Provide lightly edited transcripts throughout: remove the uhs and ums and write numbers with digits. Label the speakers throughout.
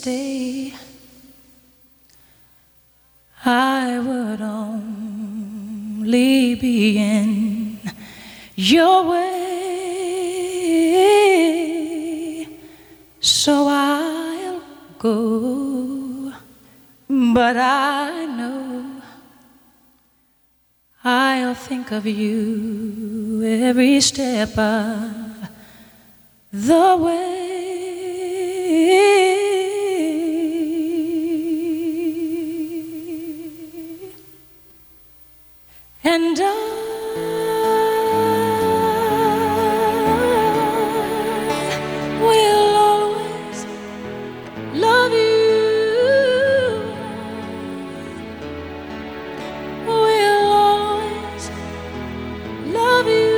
Speaker 1: stay, I would only be in your way. So I'll go, but I know I'll think of you every step of the way. And I will always love you. Will always love you.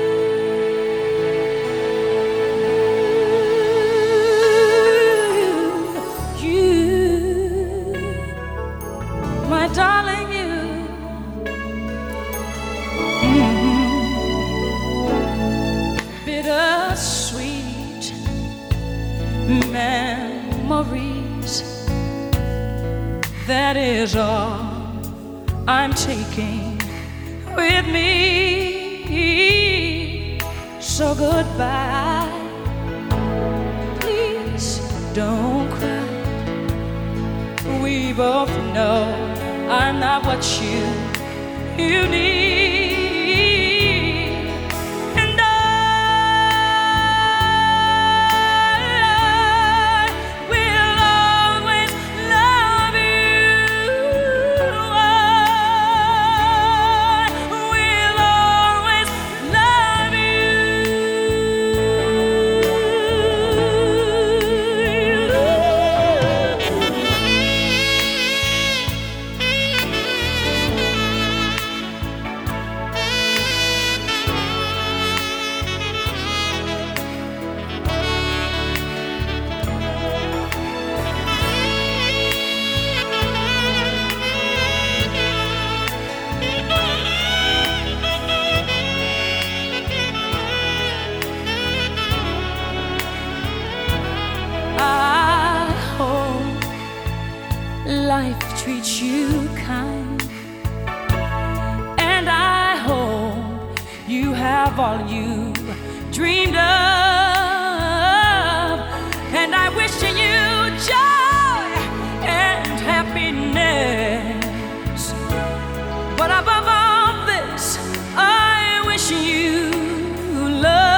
Speaker 1: My darling, you. Bittersweet memories, that is all I'm taking with me. So goodbye, please don't cry. We both know I'm not what you need. And I will always love you. I will always love life treats you kind, and I hope you have all you dreamed of, and I wish you joy and happiness. But above all this, I wish you love.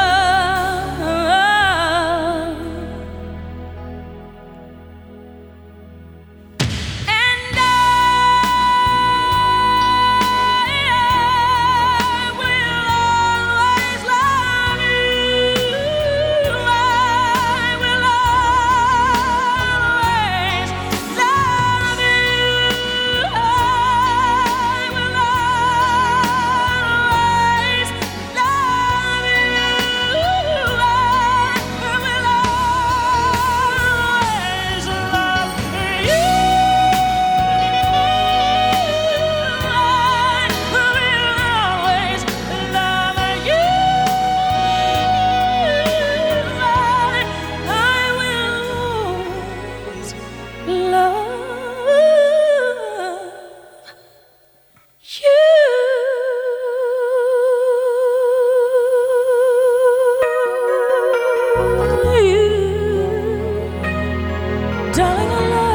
Speaker 1: Darling, I love